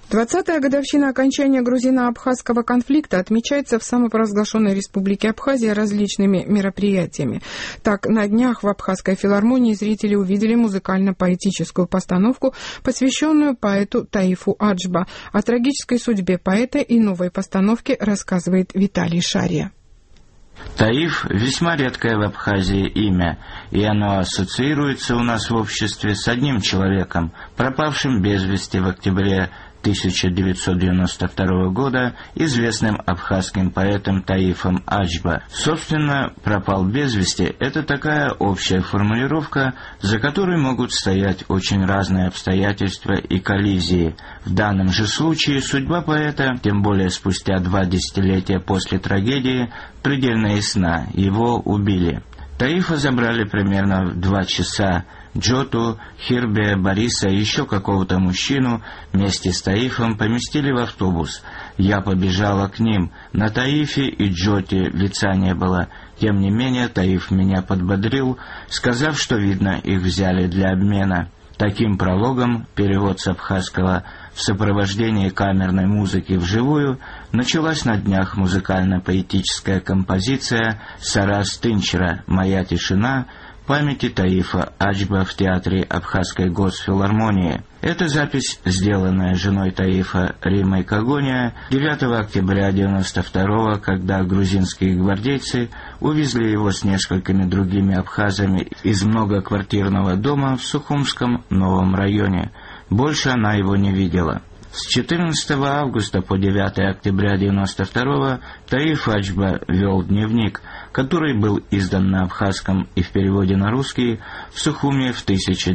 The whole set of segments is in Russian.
20-я годовщина окончания грузино-абхазского конфликта отмечается в самопровозглашенной республике Абхазия различными мероприятиями. Так, на днях в Абхазской филармонии зрители увидели музыкально-поэтическую постановку, посвященную поэту Таифу Аджба. О трагической судьбе поэта и новой постановке рассказывает Виталий Шария. Таиф – весьма редкое в Абхазии имя, и оно ассоциируется у нас в обществе с одним человеком, пропавшим без вести в октябре 1992 года известным абхазским поэтом Таифом Аджба. Собственно, пропал без вести – это такая общая формулировка, за которой могут стоять очень разные обстоятельства и коллизии. В данном же случае судьба поэта, тем более спустя 2 десятилетия после трагедии, предельно ясна – его убили. Таифа забрали примерно в 2 часа. Джоту, Хирбе, Бориса и еще какого-то мужчину вместе с Таифом поместили в автобус. Я побежала к ним. На Таифе и Джоте лица не было. Тем не менее, Таиф меня подбодрил, сказав, что, видно, их взяли для обмена. Таким прологом перевод с абхазского в сопровождении камерной музыки вживую началась на днях музыкально-поэтическая композиция «Сарас Тынчера. Моя тишина» памяти Таифа Аджба в театре Абхазской госфилармонии. Эта запись, сделанная женой Таифа Римой Кагония 9 октября 1992-го, когда грузинские гвардейцы увезли его с несколькими другими абхазами из многоквартирного дома в Сухумском новом районе. Больше она его не видела. С 14 августа по 9 октября 1992-го Таиф Аджба вел дневник, который был издан на абхазском и в переводе на русский в Сухуме в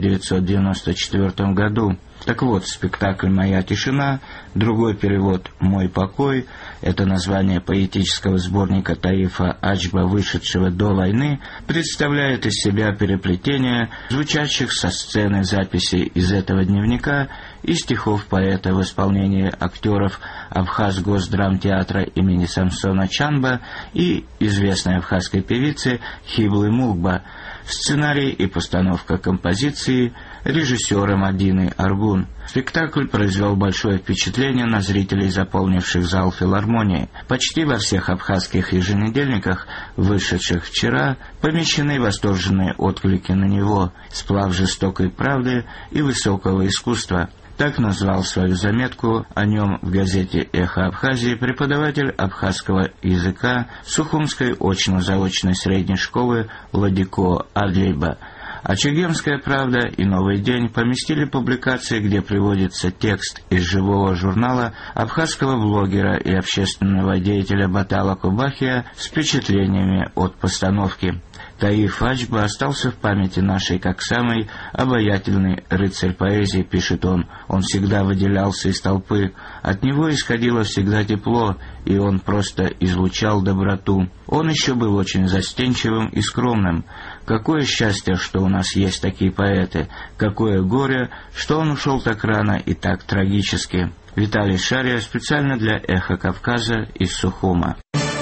1994 году. Так вот, спектакль «Моя тишина», другой перевод «Мой покой» — это название поэтического сборника Таифа Аджба, вышедшего до войны, представляет из себя переплетение звучащих со сцены записей из этого дневника и стихов поэта в исполнении актеров Абхаз-Госдрамтеатра имени Самсона Чанба и известной абхазской певицы Хиблы Мулба. Сценарий и постановка композиции режиссера Мадины Аргун. Спектакль произвел большое впечатление на зрителей, заполнивших зал филармонии. Почти во всех абхазских еженедельниках, вышедших вчера, помещены восторженные отклики на него, сплав жестокой правды и высокого искусства. Так назвал свою заметку о нем в газете «Эхо Абхазии» преподаватель абхазского языка Сухумской очно-заочной средней школы Ладико Адлейба. А «Чегемская правда» и «Новый день» поместили публикации, где приводится текст из живого журнала абхазского блогера и общественного деятеля Батала Кубахия с впечатлениями от постановки. Таиф Аджба остался в памяти нашей как самый обаятельный рыцарь поэзии, пишет он. Он всегда выделялся из толпы, от него исходило всегда тепло, и он просто излучал доброту. Он еще был очень застенчивым и скромным. Какое счастье, что у нас есть такие поэты, какое горе, что он ушел так рано и так трагически. Виталий Шария специально для «Эхо Кавказа» из Сухума.